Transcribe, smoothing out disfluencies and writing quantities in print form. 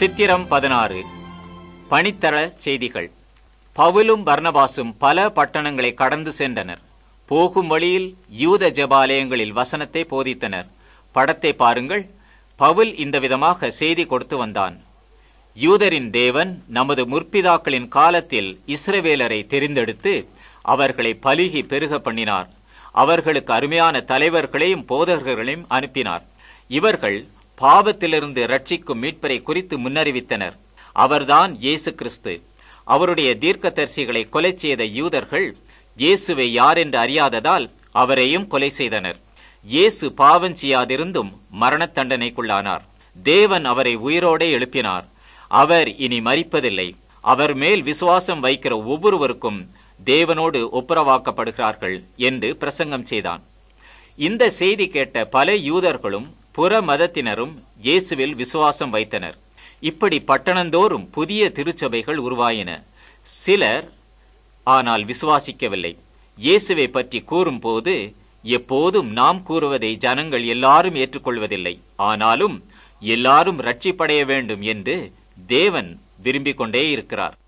சித்திரம் 16. பணித்தள செய்திகள். பவுலும் பர்னபாசும் பல பட்டணங்களை கடந்து சென்றனர். போகும் வழியில் யூத ஜெபாலயங்களில் வசனத்தை போதித்தனர். படத்தை பாருங்கள். பவுல் இந்த விதமாக செய்தி கொடுத்து வந்தான். யூதரின் தேவன் நமது முற்பிதாக்களின் காலத்தில் இஸ்ரவேலரை தெரிந்தெடுத்து அவர்களை பலுகி பெருக பண்ணினார். அவர்களுக்கு அருமையான தலைவர்களையும் போதகர்களையும் அனுப்பினார். இவர்கள் பாவத்திலிருந்து இரட்சிக்கும் மீட்பரை குறித்து முன்னறிவித்தனர். அவர்தான் இயேசு கிறிஸ்து. அவருடைய தீர்க்கதரிசிகளை கொலை செய்த யூதர்கள் இயேசுவை யார் என்று அறியாததால் அவரையும் கொலை செய்தனர். இயேசு பாவம் செய்யாதிருந்தும் மரண தண்டனைக்குள்ளானார். தேவன் அவரை உயிரோடே எழுப்பினார். அவர் இனி மரிப்பதில்லை. அவர் மேல் விசுவாசம் வைக்கிற ஒவ்வொருவருக்கும் தேவனோடு ஒப்புரவாக்கப்படுகிறார்கள் என்று பிரசங்கம் செய்தான். இந்த செய்தி கேட்ட பல யூதர்களும் புற மதத்தினரும் இயேசுவில் விசுவாசம் வைத்தனர். இப்படி பட்டணந்தோறும் புதிய திருச்சபைகள் உருவாயின. சிலர் ஆனால் விசுவாசிக்கவில்லை. இயேசுவை பற்றி கூறும்போது எப்போதும் நாம் கூறுவதை ஜனங்கள் எல்லாரும் ஏற்றுக்கொள்வதில்லை. ஆனாலும் எல்லாரும் ரட்சிப்படைய வேண்டும் என்று தேவன் விரும்பிக் கொண்டே இருக்கிறார்.